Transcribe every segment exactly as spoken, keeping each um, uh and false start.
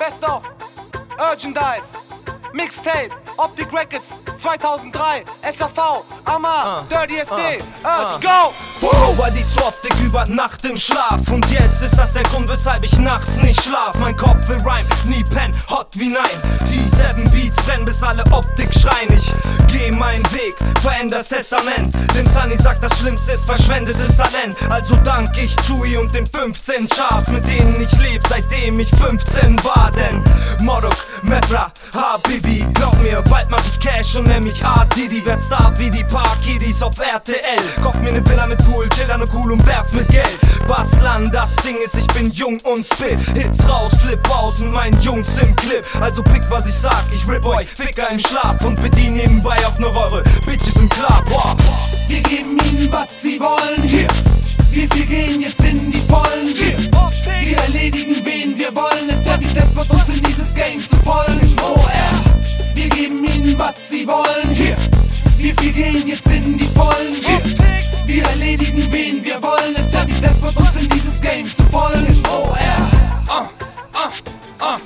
Best of Urgendize Mixtape Optic Records zweitausenddrei S A V Amar uh, Dirty S D uh, Urge uh. Go! Over die zur Optik über Nacht im Schlaf. Und jetzt ist das der Grund, weshalb ich nachts nicht schlaf. Mein Kopf will rhyme, nie pen, hot wie nein. Die sieben Beats brennen, bis alle Optik schreien. Ich geh meinen Weg, veränder's Testament. Denn Sunny sagt, das Schlimmste ist verschwendetes Talent. Also dank ich Chewy und den fünfzehn Charts, mit denen ich leb, seitdem ich fünfzehn war. Denn Modok, Mefra, Habibi, glaub mir, bald mach ich Cash und nenn mich A Didi. Werd Star wie die Parkiddies auf R T L. Kauf mir ne Villa mit Pool, chill an ne Cool und werf mit Geld. Baslan, das Ding ist, ich bin jung und spit Hits raus, flip aus und meinen Jungs im Clip. Also pick was ich sag, ich rip euch Ficker im Schlaf und bedien nebenbei auch noch eure Bitches im Club. Wow. Wir geben ihnen was sie wollen, hier. Wir vier gehen jetzt in die Pollen, hier. Wir erledigen wen wir wollen, es wäre wie selbst uns in dieses Game zu folgen. O R. Wir geben ihnen was sie wollen, hier. Wir vier gehen jetzt in die Pollen, hier. Wir erledigen wen wir wollen, es wäre wie selbst uns in dieses Game zu folgen. O R. Uh, uh, uh.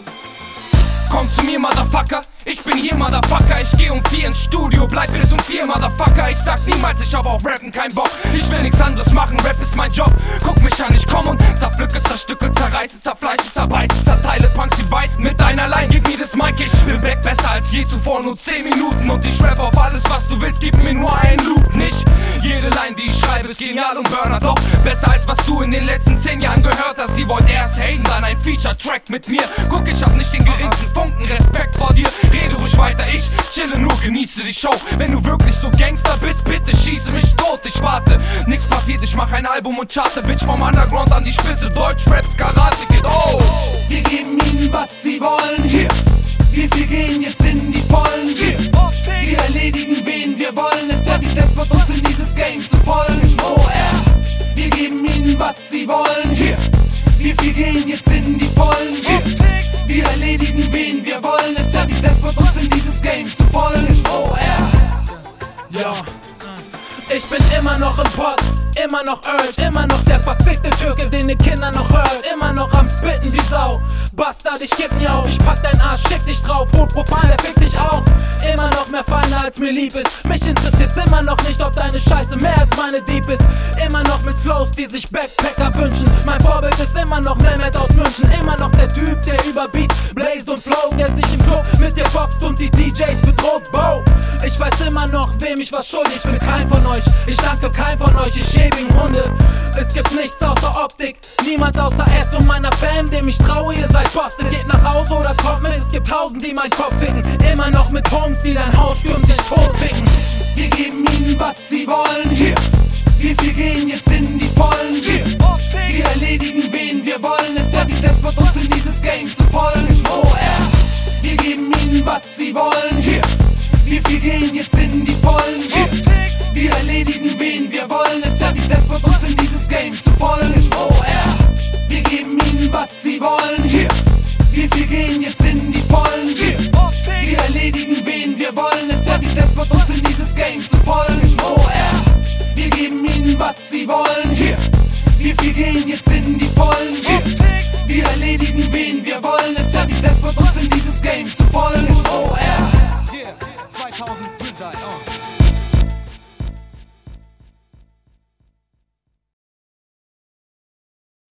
Komm zu mir, Motherfucker, ich bin hier, Motherfucker. Ich geh um vier ins Studio, bleib bis um vier, Motherfucker. Ich sag niemals, ich hab auf Rappen keinen Bock. Ich will nix anderes machen, Rap ist mein Job. Guck mich an, ich komm und zerpflücke, zerstücke, zerreiße, zerfleische, zerbeiße, zerteile, Punks wie weit mit einer Line. Gib mir das Mic, ich bin back, besser als je zuvor, nur zehn Minuten. Und ich rap auf alles, was du willst, gib mir nur einen Loop. Nicht jede Line, die ich schreibe, ist genial und Burner. Doch besser als was du in den letzten zehn Jahren gehört hast. Sie wollt erst haten, dann ein Feature-Track mit mir. Guck, ich hab nicht den geringsten Funken Respekt vor dir, rede ruhig weiter, ich chille nur, genieße die Show. Wenn du wirklich so Gangster bist, bitte schieße mich tot. Ich warte, nix passiert, ich mach ein Album und charte, Bitch, vom Underground an die Spitze, Deutschraps, Karate Kid, oh! Wir geben ihnen was sie wollen, hier. Wir vier gehen jetzt in die Pollen, hier. Wir erledigen wen wir wollen, es wäre wie selbst uns in dieses Game zu folgen. O R. Wir geben ihnen was sie wollen, hier. Wir vier gehen jetzt in die Pollen, hier. Wir erledigen wen wir wollen, es wäre wie selbst uns in dieses Game zu folgen. O R. Ja. Ich bin immer noch im Pott, immer noch Urge, immer noch der verfickte Türke, den die Kinder noch hört, immer noch am Spitten wie Sau. Bastard, ich geb nie auf, ich pack dein Arsch, schick dich drauf, Rotprofil, der fick dich auch. Immer noch mehr Feinde als mir lieb ist, mich interessiert's immer noch nicht, ob deine Scheiße mehr als meine Dieb ist. Immer noch mit Flows, die sich Backpacker wünschen, mein Vorbild ist immer noch Mehmet aus München. Immer noch der Typ, der über Beats bläst und flow, der sich im Club mit dir boxt und die D Js bedroht, Bo. Ich weiß immer noch, wem ich was schuldig, ich bin kein von euch. Ich danke keinem von euch, ich schäbigen Hunde. Es gibt nichts außer Optik, niemand außer S und meiner Fam, dem ich traue, ihr seid Bosse. Geht nach Hause oder kommt mit, es gibt tausend, die meinen Kopf ficken. Immer noch mit Homes, die dein Haus stürmen, dich tot ficken. Wir geben ihnen was sie wollen, hier. Wir vier gehen jetzt in die Pollen, hier. Wir erledigen wen wir wollen, es wäre wie selbst uns in dieses Game zu folgen. O R. Wir geben ihnen was sie wollen, hier. Wir vier gehen jetzt in die Pollen, hier. Wir erledigen wen wir wollen, es wäre wie selbst uns in dieses Game zu folgen. O R.